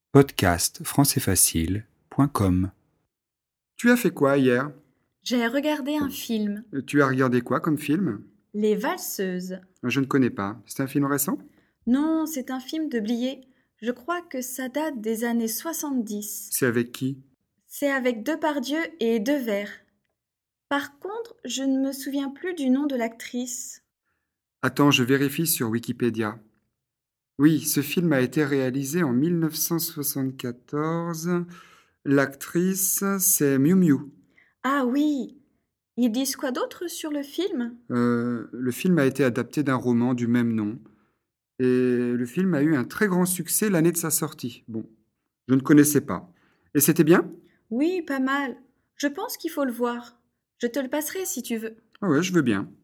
Podcast françaisfacile.com. Tu as fait quoi hier? J'ai regardé un film, Tu as regardé quoi comme film? Les Valseuses. Je ne connais pas. C'est un film récent? Non, c'est un film de Blier. Je crois que ça date des années 70. C'est avec qui? C'est avec Depardieu et Devers. Par contre, je ne me souviens plus du nom de l'actrice. Attends, je vérifie sur Wikipédia. Oui, ce film a été réalisé en 1974. L'actrice, c'est Miu Miu. Ah oui, ils disent quoi d'autre sur le film? Le film a été adapté d'un roman du même nom. Et le film a eu un très grand succès l'année de sa sortie. Bon, je ne connaissais pas. Et c'était bien? Oui, pas mal. Je pense qu'il faut le voir. Je te le passerai si tu veux. Ah ouais, je veux bien.